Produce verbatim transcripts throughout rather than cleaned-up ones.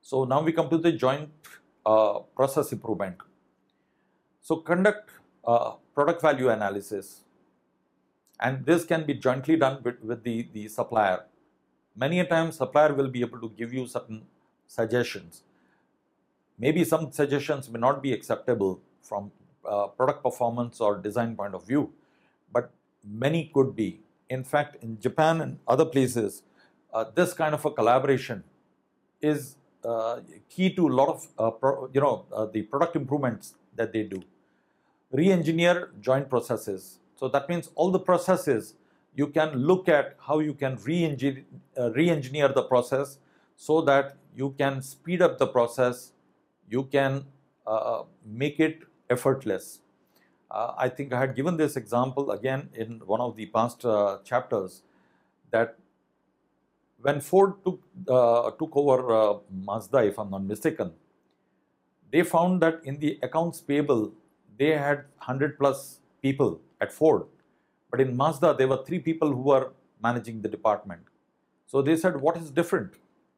So now we come to the joint uh, process improvement. So conduct uh, product value analysis, and this can be jointly done with, with the, the supplier. Many a time supplier will be able to give you certain suggestions. Maybe some suggestions may not be acceptable from uh, product performance or design point of view, but many could be. In fact, in Japan and other places, uh, this kind of a collaboration is uh, key to a lot of uh, pro, you know uh, the product improvements that they do. Re-engineer joint processes. So that means all the processes, you can look at how you can re-engineer uh, re-engineer the process so that you can speed up the process, you can uh, make it effortless. Uh, I think I had given this example again in one of the past uh, chapters, that when Ford took, uh, took over uh, Mazda, if I'm not mistaken, they found that in the accounts payable, they had one hundred plus people at Ford, but in Mazda, there were three people who were managing the department. So they said, what is different?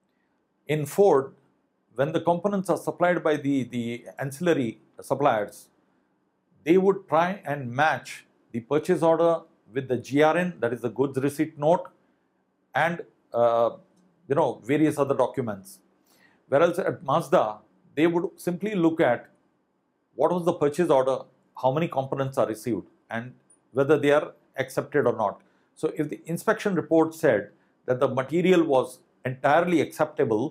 In Ford, when the components are supplied by the, the ancillary suppliers, they would try and match the purchase order with the G R N, that is the goods receipt note, and uh, you know various other documents. Whereas at Mazda, they would simply look at what was the purchase order, how many components are received, and whether they are accepted or not. So if the inspection report said that the material was entirely acceptable,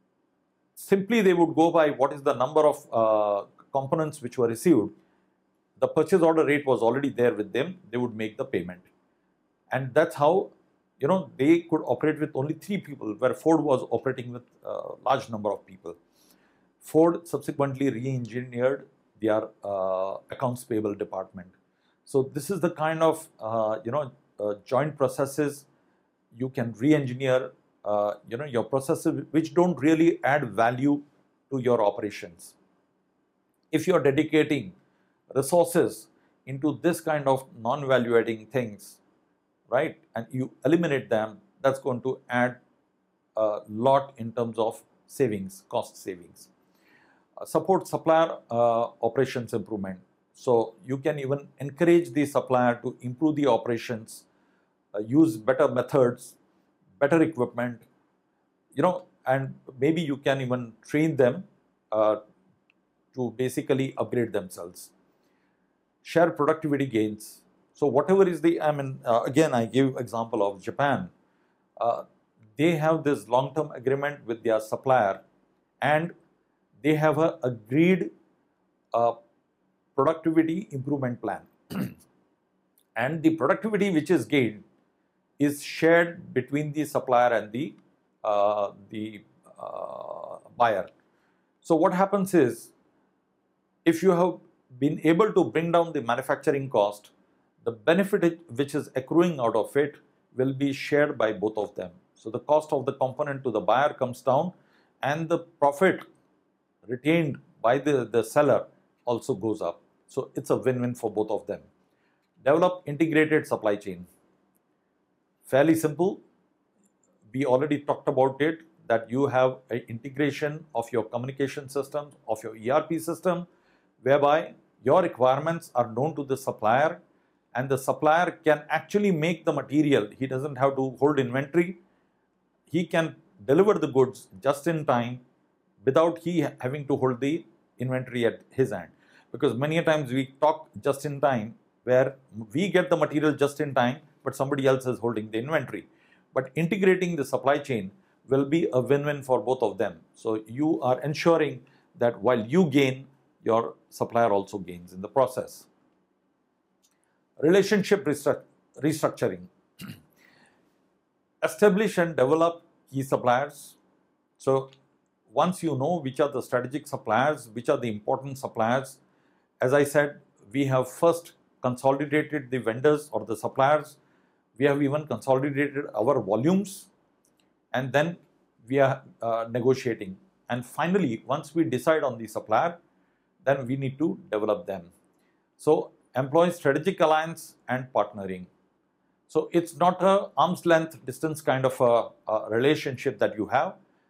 simply they would go by what is the number of uh, components which were received. The purchase order rate was already there with them, they would make the payment. And that's how you know they could operate with only three people, where Ford was operating with a large number of people. Ford subsequently re-engineered their uh, accounts payable department. So this is the kind of uh, you know uh, joint processes you can re-engineer uh, you know your processes which don't really add value to your operations. If you are dedicating resources into this kind of non-value adding things, right, and you eliminate them, that's going to add a lot in terms of savings, cost savings. Uh, support supplier uh, operations improvement. So you can even encourage the supplier to improve the operations, uh, use better methods, better equipment, you know, and maybe you can even train them uh, to basically upgrade themselves. Share productivity gains. So whatever is the, I mean, uh, again, I give example of Japan. Uh, they have this long-term agreement with their supplier, and they have a agreed uh, productivity improvement plan. And the productivity which is gained is shared between the supplier and the, uh, the uh, buyer. So what happens is, if you have been able to bring down the manufacturing cost, the benefit which is accruing out of it will be shared by both of them. So the cost of the component to the buyer comes down, and the profit retained by the, the seller also goes up. So it's a win-win for both of them. Develop integrated supply chain. Fairly simple. We already talked about it, that you have an integration of your communication systems, of your E R P system, whereby your requirements are known to the supplier, and the supplier can actually make the material. He doesn't have to hold inventory. He can deliver the goods just in time without he having to hold the inventory at his end. Because many a times we talk just in time, where we get the material just in time, but somebody else is holding the inventory. But integrating the supply chain will be a win-win for both of them. So you are ensuring that while you gain, your supplier also gains in the process. Relationship restruct restructuring. Establish and develop key suppliers. So once you know which are the strategic suppliers, which are the important suppliers, as I said, we have first consolidated the vendors or the suppliers. We have even consolidated our volumes, and then we are uh, negotiating. And finally, once we decide on the supplier, then we need to develop them. So employ strategic alliance and partnering. So it's not a arm's length distance kind of a, a relationship that you have.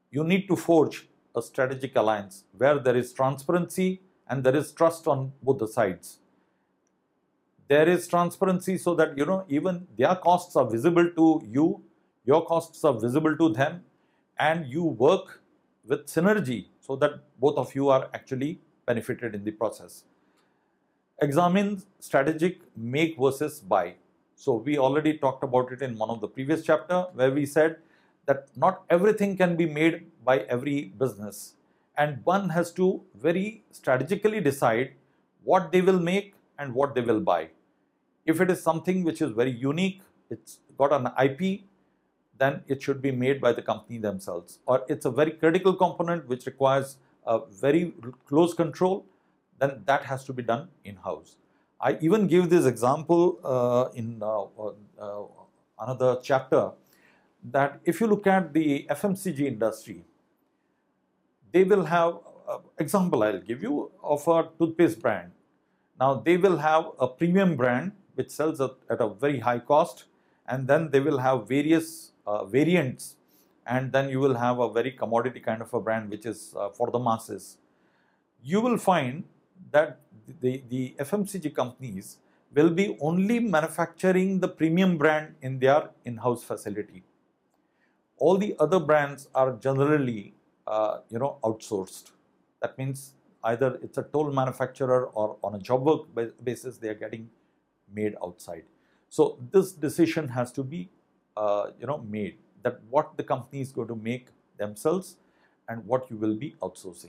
you need to forge a strategic alliance where there is transparency and there is trust on both the sides. There is transparency so that, you know, even their costs are visible to you, your costs are visible to them, and you work with synergy so that both of you are actually benefited in the process. Examine strategic make versus buy. So we already talked about it in one of the previous chapter where we said that not everything can be made by every business, and one has to very strategically decide what they will make and what they will buy. If it is something which is very unique, it's got an I P, then it should be made by the company themselves, or it's a very critical component which requires a very close control, then that has to be done in-house. I even give this example uh, in uh, uh, another chapter, that if you look at the F M C G industry, they will have, uh, example I'll give you of a toothpaste brand. Now they will have a premium brand which sells at, at a very high cost, and then they will have various uh, variants, and then you will have a very commodity kind of a brand which is uh, for the masses. You will find that the, the F M C G companies will be only manufacturing the premium brand in their in-house facility. All the other brands are generally uh, you know, outsourced. That means either it's a toll manufacturer or on a job work basis they are getting made outside. So this decision has to be uh, you know, made, that what the company is going to make themselves and what you will be outsourcing.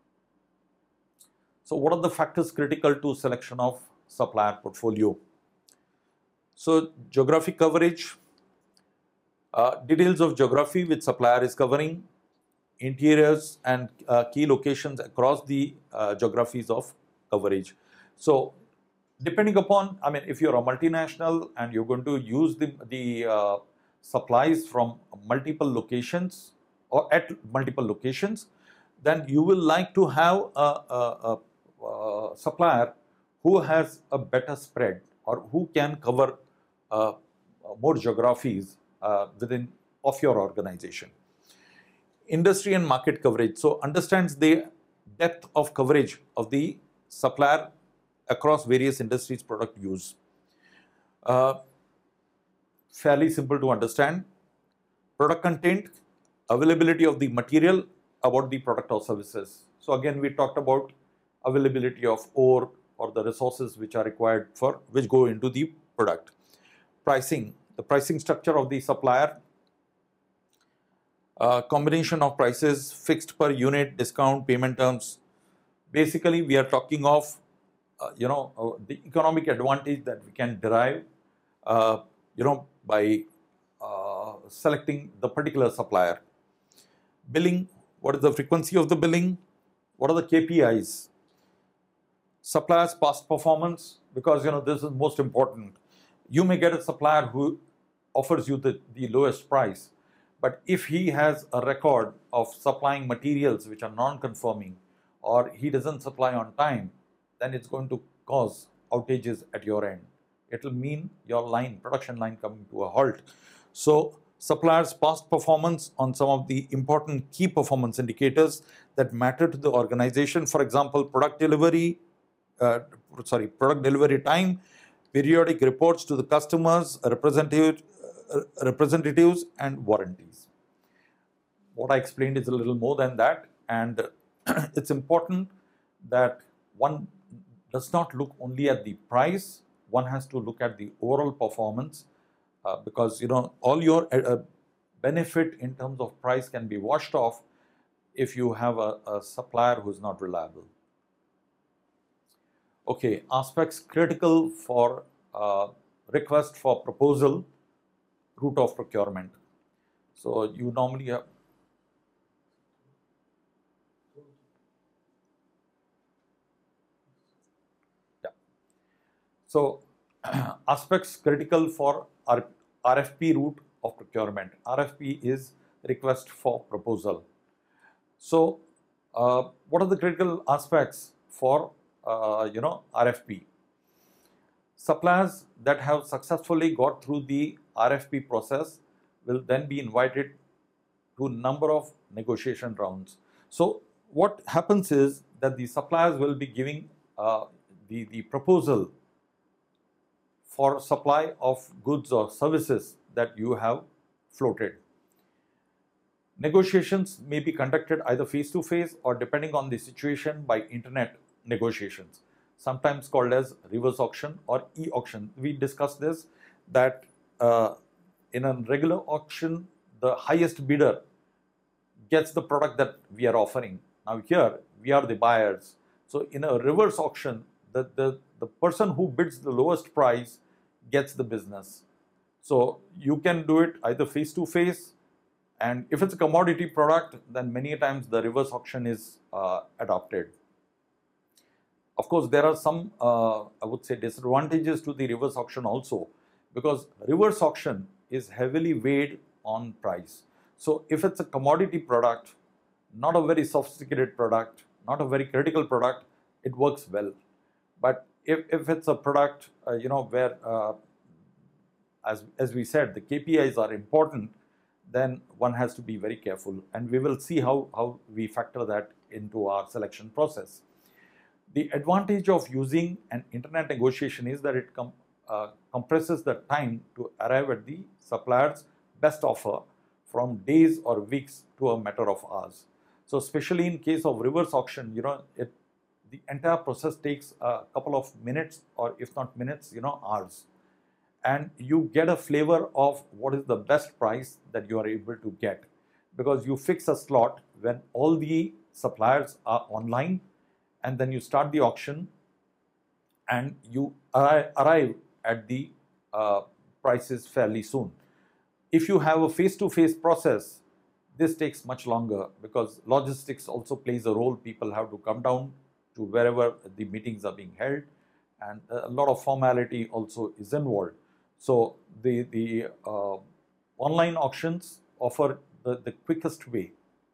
So what are the factors critical to selection of supplier portfolio? So geographic coverage, uh, details of geography which supplier is covering, interiors and uh, key locations across the uh, geographies of coverage. So depending upon, I mean, if you're a multinational and you're going to use the, the uh, supplies from multiple locations or at multiple locations, then you will like to have a, a, a, a supplier who has a better spread or who can cover uh, more geographies uh, within of your organization. Industry and market coverage, so understands the depth of coverage of the supplier across various industries product use. Uh, fairly simple to understand. Product content, availability of the material about the product or services. So again we talked about availability of ore or the resources which are required for which go into the product. Pricing, the pricing structure of the supplier, uh, combination of prices, fixed per unit, discount, payment terms. Basically we are talking of uh, you know uh, the economic advantage that we can derive uh, you know by uh, selecting the particular supplier. Billing, what is the frequency of the billing, what are the K P Is, supplier's past performance, because you know this is most important. You may get a supplier who offers you the, the lowest price, but if he has a record of supplying materials which are non-conforming or he doesn't supply on time, then it's going to cause outages at your end. It will mean your line, production line coming to a halt. So suppliers' past performance on some of the important key performance indicators that matter to the organization, for example, product delivery, uh, sorry, product delivery time, periodic reports to the customers, representative, uh, representatives and warranties. What I explained is a little more than that, and it's important that one does not look only at the price, one has to look at the overall performance, uh, because you know all your uh, benefit in terms of price can be washed off if you have a, a supplier who is not reliable. Okay, aspects critical for uh, request for proposal, route of procurement. So you normally have yeah. So aspects critical for R F P route of procurement. R F P is request for proposal. So uh, what are the critical aspects for uh, you know R F P? Suppliers that have successfully got through the R F P process will then be invited to number of negotiation rounds. So what happens is that the suppliers will be giving uh, the, the proposal for supply of goods or services that you have floated. Negotiations may be conducted either face-to-face or, depending on the situation, by internet negotiations, sometimes called as reverse auction or e-auction. We discussed this, that uh, in a regular auction, the highest bidder gets the product that we are offering. Now here, we are the buyers. So in a reverse auction, the, the, the person who bids the lowest price gets the business. So you can do it either face-to-face, and if it's a commodity product, then many times the reverse auction is uh, adopted. Of course, there are some, uh, I would say, disadvantages to the reverse auction also, because reverse auction is heavily weighed on price. So if it's a commodity product, not a very sophisticated product, not a very critical product, it works well. But if, if it's a product, uh, you know, where, uh, as, as we said, the K P Is are important, then one has to be very careful, and we will see how, how we factor that into our selection process. The advantage of using an internet negotiation is that it com uh, compresses the time to arrive at the supplier's best offer from days or weeks to a matter of hours. So especially in case of reverse auction, you know, it, the entire process takes a couple of minutes, or if not minutes, you know, hours. And you get a flavor of what is the best price that you are able to get, because you fix a slot when all the suppliers are online, and then you start the auction and you arri arrive at the uh, prices fairly soon. If you have a face-to-face process, this takes much longer, because logistics also plays a role. People have to come down to wherever the meetings are being held, and a lot of formality also is involved. So the, the uh, online auctions offer the, the quickest way.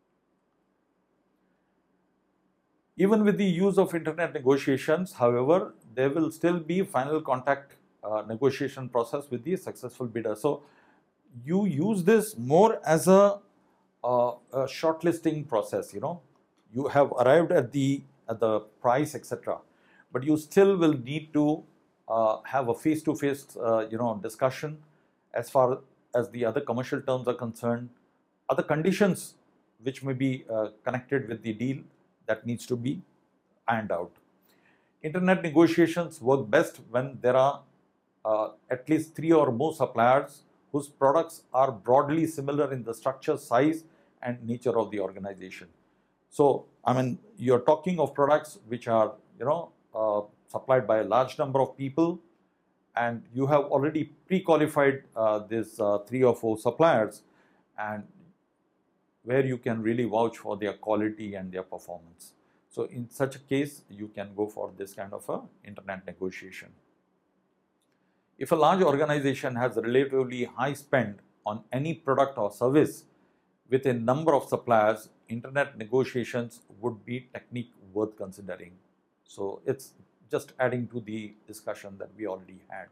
Even with the use of internet negotiations, however, there will still be final contact uh, negotiation process with the successful bidder. So you use this more as a, uh, a shortlisting process. You know, you have arrived at the at the price, et cetera, but you still will need to Uh, have a face-to-face, uh, you know, discussion as far as the other commercial terms are concerned, other conditions which may be uh, connected with the deal that needs to be ironed out. Internet negotiations work best when there are uh, at least three or more suppliers whose products are broadly similar in the structure, size, and nature of the organization. So, I mean, you're talking of products which are, you know, uh, supplied by a large number of people, and you have already pre-qualified uh, these uh, three or four suppliers, and where you can really vouch for their quality and their performance. So in such a case, you can go for this kind of a internet negotiation. If a large organization has a relatively high spend on any product or service with a number of suppliers, internet negotiations would be a technique worth considering. So it's just adding to the discussion that we already had.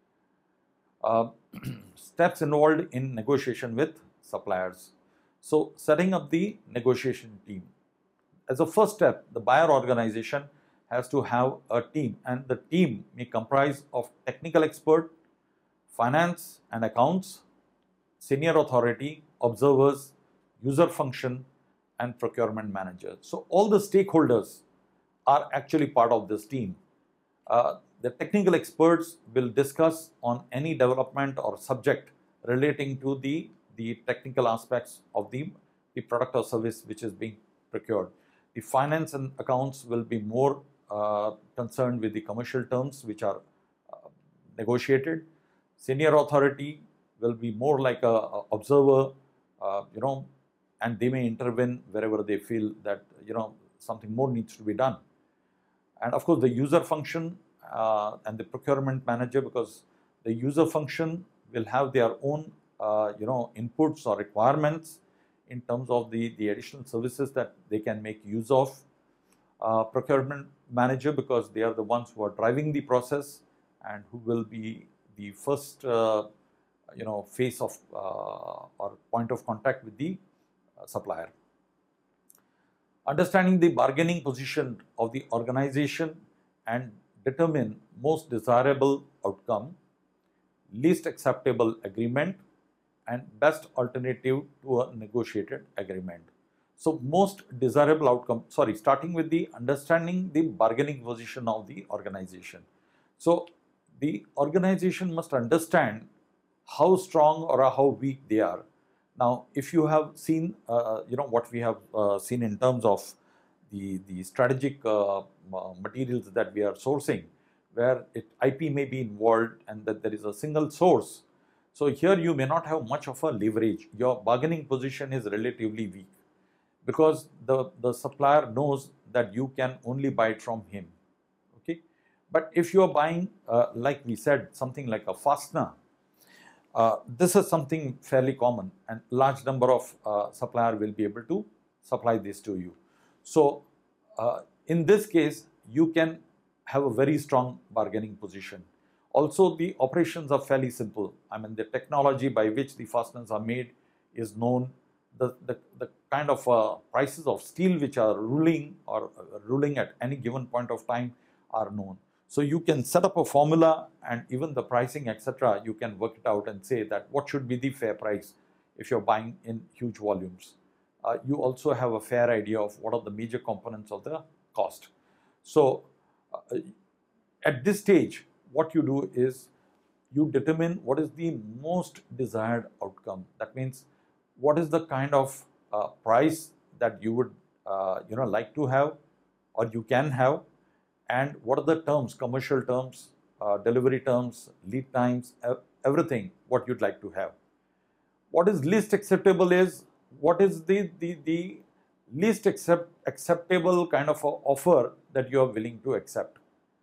Uh, steps involved in negotiation with suppliers. So setting up the negotiation team. As a first step, the buyer organization has to have a team, and the team may comprise of technical expert, finance and accounts, senior authority, observers, user function, and procurement manager. So all the stakeholders are actually part of this team. Uh, the technical experts will discuss on any development or subject relating to the, the technical aspects of the, the product or service which is being procured. The finance and accounts will be more uh, concerned with the commercial terms which are uh, negotiated. Senior authority will be more like a, a observer, uh, you know, and they may intervene wherever they feel that, you know, something more needs to be done. And of course, the user function uh, and the procurement manager, because the user function will have their own, uh, you know, inputs or requirements in terms of the, the additional services that they can make use of. Uh, procurement manager, because they are the ones who are driving the process and who will be the first, uh, you know, face of uh, or point of contact with the uh, supplier. Understanding the bargaining position of the organization and determine most desirable outcome, least acceptable agreement, and best alternative to a negotiated agreement. So, most desirable outcome, sorry, starting with the understanding the bargaining position of the organization. So, the organization must understand how strong or how weak they are. Now, if you have seen, uh, you know, what we have uh, seen in terms of the, the strategic uh, materials that we are sourcing, where it, I P may be involved and that there is a single source. So, here you may not have much of a leverage. Your bargaining position is relatively weak because the, the supplier knows that you can only buy it from him. Okay? But if you are buying, uh, like we said, something like a fastener, uh, this is something fairly common and large number of uh, supplier will be able to supply this to you. So, uh, in this case, you can have a very strong bargaining position. Also, the operations are fairly simple. I mean, the technology by which the fasteners are made is known. The, the, the kind of uh, prices of steel which are ruling or uh, ruling at any given point of time are known. So, you can set up a formula and even the pricing, et cetera, you can work it out and say that what should be the fair price if you are buying in huge volumes. Uh, you also have a fair idea of what are the major components of the cost. So, uh, at this stage, what you do is you determine what is the most desired outcome. That means what is the kind of uh, price that you would uh, you know like to have or you can have, and what are the terms, commercial terms, uh, delivery terms, lead times, everything what you'd like to have. What is least acceptable is what is the, the, the least accept, acceptable kind of a offer that you are willing to accept,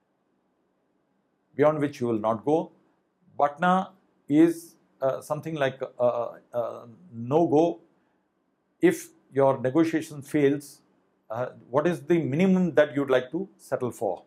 beyond which you will not go. B A T N A is uh, something like a, a, a no-go. If your negotiation fails, uh, what is the minimum that you would like to settle for?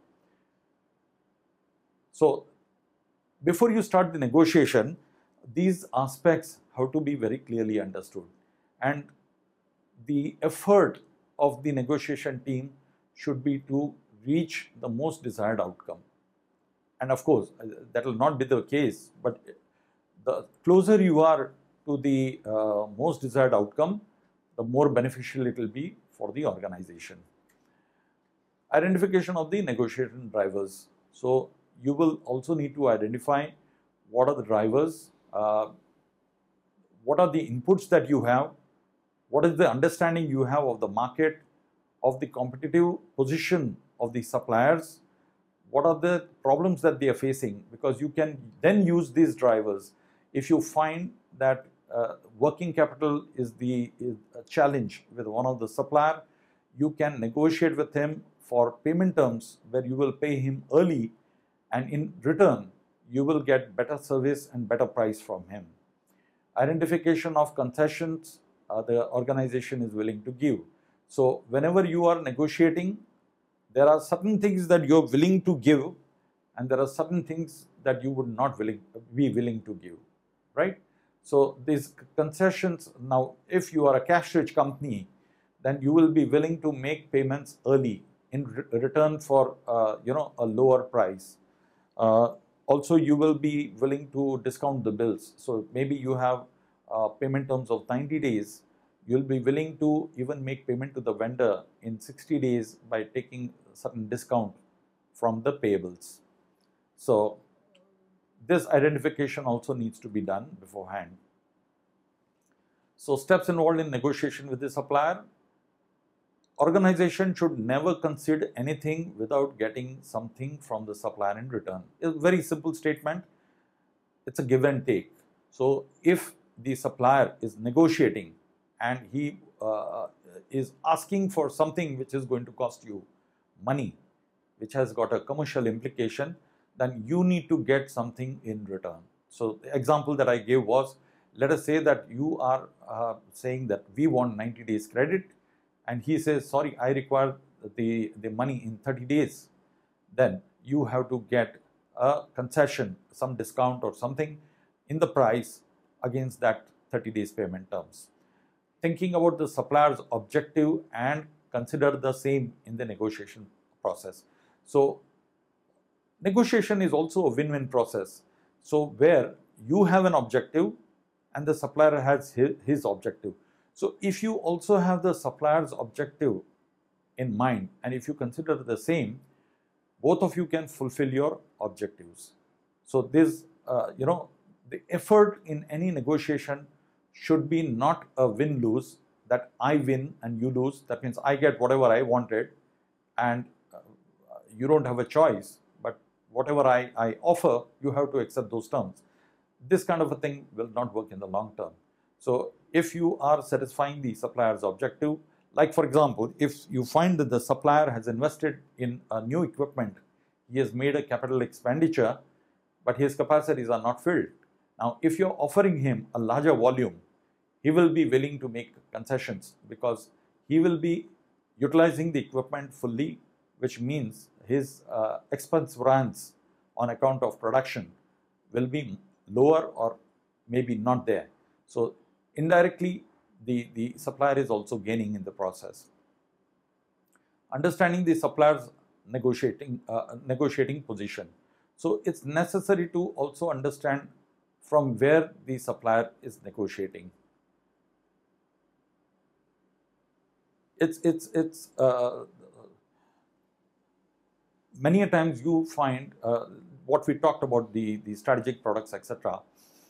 So, before you start the negotiation, these aspects have to be very clearly understood, and the effort of the negotiation team should be to reach the most desired outcome. And of course, that will not be the case, but the closer you are to the uh, most desired outcome, the more beneficial it will be for the organization. Identification of the negotiation drivers. So, you will also need to identify what are the drivers, uh, what are the inputs that you have, what is the understanding you have of the market, of the competitive position of the suppliers, what are the problems that they are facing, because you can then use these drivers. If you find that uh, working capital is the is a challenge with one of the supplier, you can negotiate with him for payment terms where you will pay him early, and in return you will get better service and better price from him. Identification of concessions uh, the organization is willing to give. So, whenever you are negotiating, there are certain things that you are willing to give and there are certain things that you would not willing, be willing to give, right? So, these concessions, now if you are a cash rich company, then you will be willing to make payments early in re return for uh, you know a lower price. Uh, also, you will be willing to discount the bills. So, maybe you have uh, payment terms of ninety days. You will be willing to even make payment to the vendor in sixty days by taking certain discount from the payables. So, this identification also needs to be done beforehand. So, steps involved in negotiation with the supplier. Organization should never concede anything without getting something from the supplier in return. It's a very simple statement. It's a give and take. So, if the supplier is negotiating and he uh, is asking for something which is going to cost you money, which has got a commercial implication, then you need to get something in return. So, the example that I gave was, let us say that you are uh, saying that we want ninety days credit, and he says, sorry, I require the, the money in thirty days. Then you have to get a concession, some discount or something in the price against that thirty days payment terms. thinking about the supplier's objective and consider the same in the negotiation process. So negotiation is also a win-win process. So where you have an objective and the supplier has his, his objective. So if you also have the supplier's objective in mind and if you consider the same, both of you can fulfill your objectives. So this, uh, you know, the effort in any negotiation should be not a win-lose, that I win and you lose. That means I get whatever I wanted and uh, you don't have a choice, but whatever I, I offer, you have to accept those terms. This kind of a thing will not work in the long term. So if you are satisfying the supplier's objective, like for example, if you find that the supplier has invested in a new equipment, he has made a capital expenditure, but his capacities are not filled. Now, if you're offering him a larger volume, he will be willing to make concessions because he will be utilizing the equipment fully, which means his uh, expense runs on account of production will be lower or maybe not there. So indirectly, the, the supplier is also gaining in the process. Understanding the supplier's negotiating, uh, negotiating position. So it's necessary to also understand from where the supplier is negotiating. It's, it's, it's uh, many a times you find uh, what we talked about, the, the strategic products, et cetera.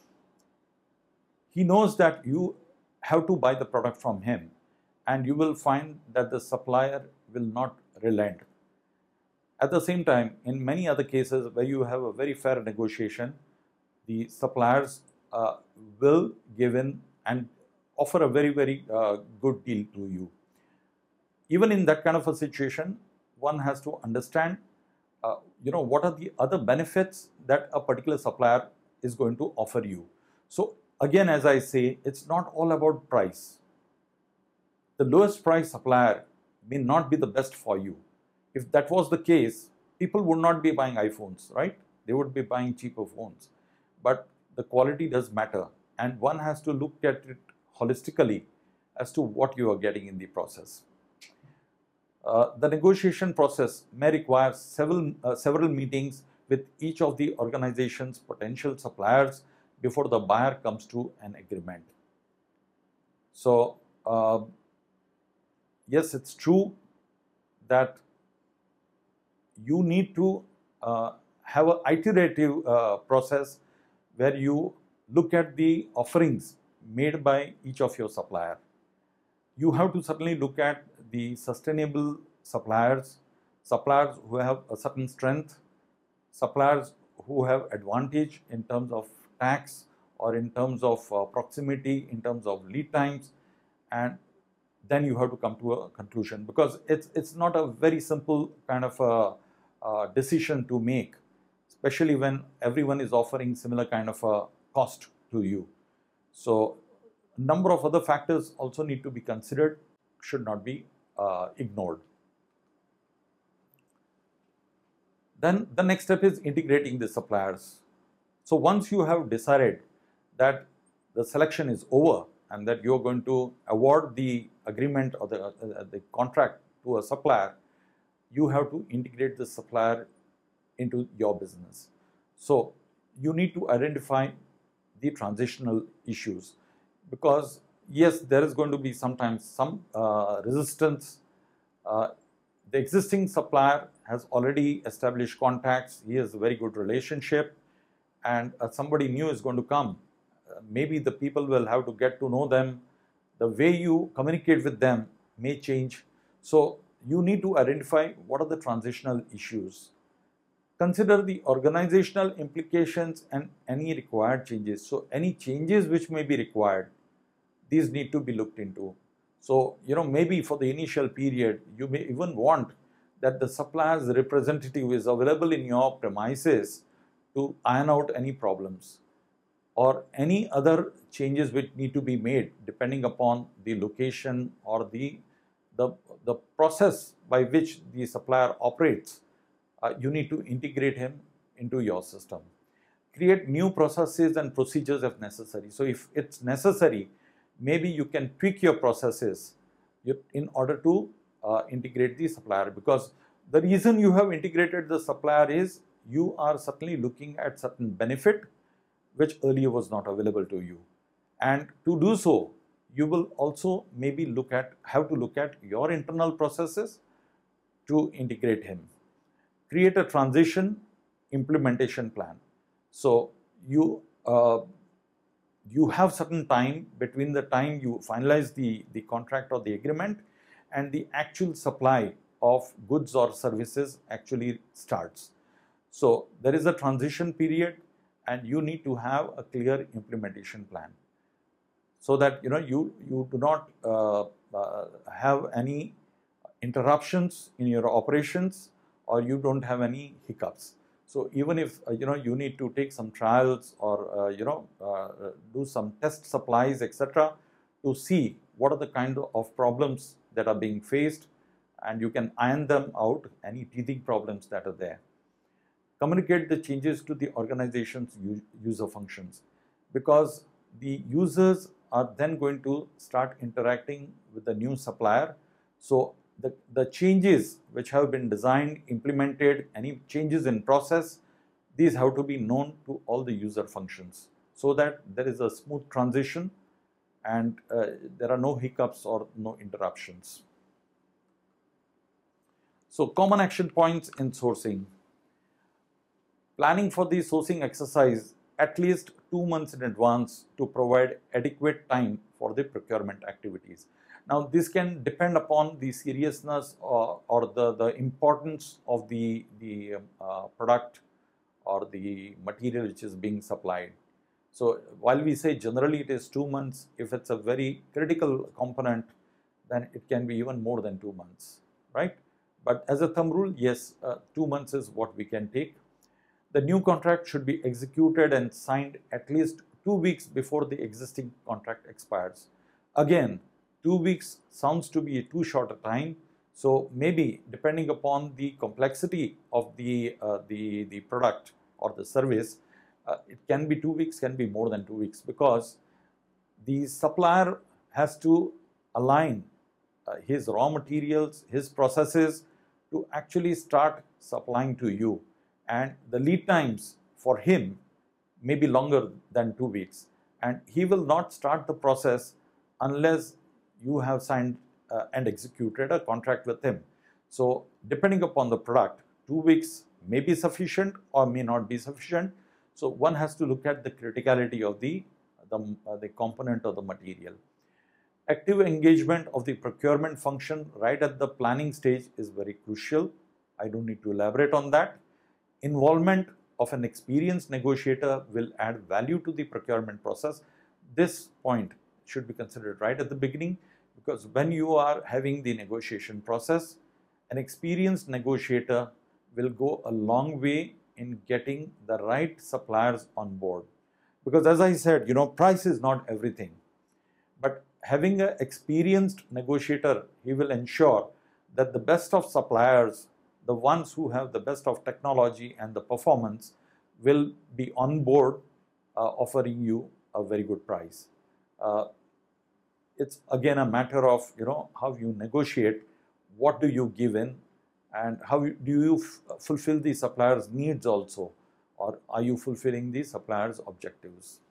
He knows that you have to buy the product from him and you will find that the supplier will not relent. At the same time, in many other cases where you have a very fair negotiation, the suppliers uh, will give in and offer a very, very uh, good deal to you. Even in that kind of a situation, one has to understand, uh, you know, what are the other benefits that a particular supplier is going to offer you. So again, as I say, it's not all about price. The lowest price supplier may not be the best for you. If that was the case, people would not be buying iPhones, right? They would be buying cheaper phones. But the quality does matter, and one has to look at it holistically as to what you are getting in the process. Uh, the negotiation process may require several, uh, several meetings with each of the organization's potential suppliers before the buyer comes to an agreement. So, uh, yes, it's true that you need to uh, have an iterative uh, process where you look at the offerings made by each of your supplier. You have to certainly look at the sustainable suppliers, suppliers who have a certain strength, suppliers who have advantage in terms of tax or in terms of uh, proximity, in terms of lead times, and then you have to come to a conclusion, because it's, it's not a very simple kind of a, a decision to make, especially when everyone is offering similar kind of a cost to you. So a number of other factors also need to be considered, should not be uh, ignored. Then the next step is integrating the suppliers. So once you have decided that the selection is over and that you are going to award the agreement or the, uh, the contract to a supplier, you have to integrate the supplier into your business. So you need to identify the transitional issues, because yes, there is going to be sometimes some uh, resistance. Uh, the existing supplier has already established contacts, he has a very good relationship, and uh, somebody new is going to come. Uh, maybe the people will have to get to know them. The way you communicate with them may change. So you need to identify what are the transitional issues. Consider the organizational implications and any required changes. So any changes which may be required, these need to be looked into. So, you know, maybe for the initial period, you may even want that the supplier's representative is available in your premises to iron out any problems or any other changes which need to be made depending upon the location or the, the, the process by which the supplier operates. Uh, you need to integrate him into your system. Create new processes and procedures if necessary. So if it's necessary, maybe you can tweak your processes in order to uh, integrate the supplier, because the reason you have integrated the supplier is you are certainly looking at certain benefit which earlier was not available to you, and to do so you will also maybe look at have to look at your internal processes to integrate him. Create a transition implementation plan. So you uh, you have certain time between the time you finalize the, the contract or the agreement and the actual supply of goods or services actually starts. So there is a transition period, and you need to have a clear implementation plan, so that you know you you do not uh, uh, have any interruptions in your operations, or you don't have any hiccups. So even if uh, you know you need to take some trials or uh, you know uh, do some test supplies, et cetera, to see what are the kind of problems that are being faced, and you can iron them out, any teething problems that are there. Communicate the changes to the organization's user functions, because the users are then going to start interacting with the new supplier. So the, the changes which have been designed, implemented, any changes in process, these have to be known to all the user functions, so that there is a smooth transition and uh, there are no hiccups or no interruptions. So common action points in sourcing. Planning for the sourcing exercise at least two months in advance to provide adequate time for the procurement activities. Now this can depend upon the seriousness or, or the, the importance of the, the uh, product or the material which is being supplied. So while we say generally it is two months, if it's a very critical component, then it can be even more than two months, right? But as a thumb rule, yes, uh, two months is what we can take. The new contract should be executed and signed at least two weeks before the existing contract expires. Again, two weeks sounds to be a too short a time. So maybe depending upon the complexity of the, uh, the, the product or the service, uh, it can be two weeks, can be more than two weeks, because the supplier has to align uh, his raw materials, his processes to actually start supplying to you. And the lead times for him may be longer than two weeks. And he will not start the process unless you have signed uh, and executed a contract with him. So depending upon the product, two weeks may be sufficient or may not be sufficient. So one has to look at the criticality of the, the, uh, the component or the material. Active engagement of the procurement function right at the planning stage is very crucial. I don't need to elaborate on that. Involvement of an experienced negotiator will add value to the procurement process. This point should be considered right at the beginning, because when you are having the negotiation process, an experienced negotiator will go a long way in getting the right suppliers on board. Because as I said, you know, price is not everything. But having an experienced negotiator, he will ensure that the best of suppliers, the ones who have the best of technology and the performance, will be on board uh, offering you a very good price. Uh, it's again a matter of, you know, how you negotiate, what do you give in, and how you, do you f fulfill the supplier's needs also, or are you fulfilling the supplier's objectives.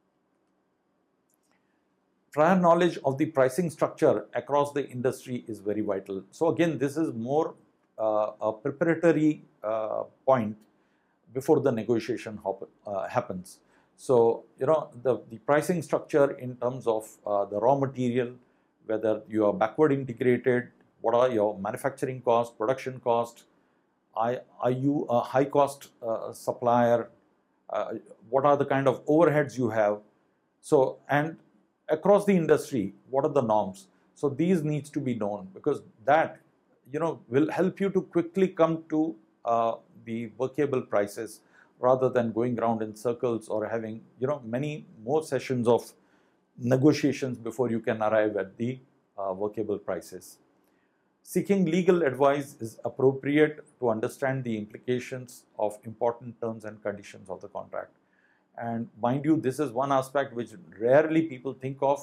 Prior knowledge of the pricing structure across the industry is very vital. So again, this is more uh, a preparatory uh, point before the negotiation hop, uh, happens. So, you know, the, the pricing structure in terms of uh, the raw material, whether you are backward integrated, what are your manufacturing costs, production cost, are, are you a high cost uh, supplier, uh, what are the kind of overheads you have. So, and across the industry, what are the norms? So these needs to be known, because that, you know, will help you to quickly come to uh, the workable prices, rather than going around in circles or having, you know, many more sessions of negotiations before you can arrive at the uh, workable prices. Seeking legal advice is appropriate to understand the implications of important terms and conditions of the contract. And mind you, this is one aspect which rarely people think of,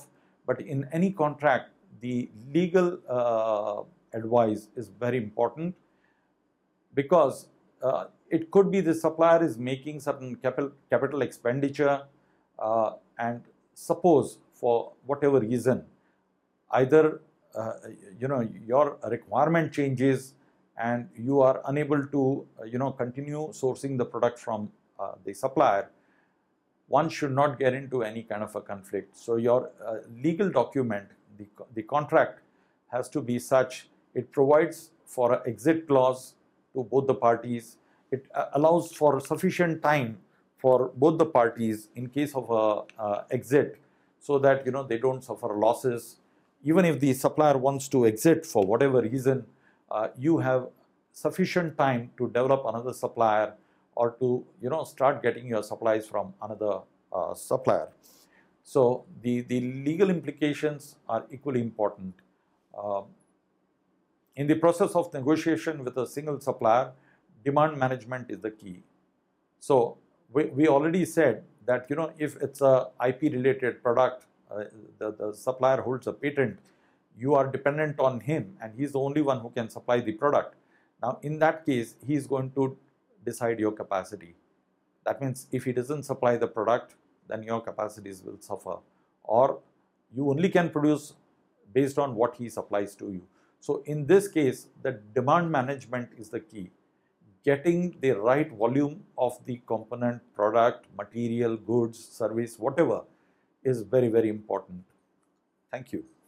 but in any contract, the legal uh, advice is very important, because uh, it could be the supplier is making certain capital, capital expenditure, uh, and suppose for whatever reason, either uh, you know your requirement changes and you are unable to uh, you know continue sourcing the product from uh, the supplier, one should not get into any kind of a conflict. So your uh, legal document, the, the contract, has to be such, it provides for an exit clause to both the parties. It uh, allows for sufficient time for both the parties in case of a uh, exit, so that you know they don't suffer losses. Even if the supplier wants to exit for whatever reason, uh, you have sufficient time to develop another supplier, or to you know start getting your supplies from another uh, supplier. So the, the legal implications are equally important. Uh, in the process of negotiation with a single supplier, demand management is the key. So we, we already said that you know if it's a I P related product, uh, the, the supplier holds a patent, you are dependent on him and he's the only one who can supply the product. Now in that case, he is going to decide your capacity. That means if he doesn't supply the product, then your capacities will suffer, or you only can produce based on what he supplies to you. So in this case, the demand management is the key. Getting the right volume of the component, product, material, goods, service, whatever, is very, very important. Thank you.